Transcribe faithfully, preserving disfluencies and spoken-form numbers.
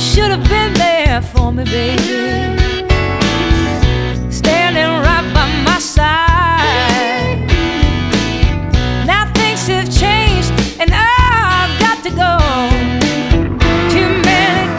should have been there for me, baby, standing right by my side.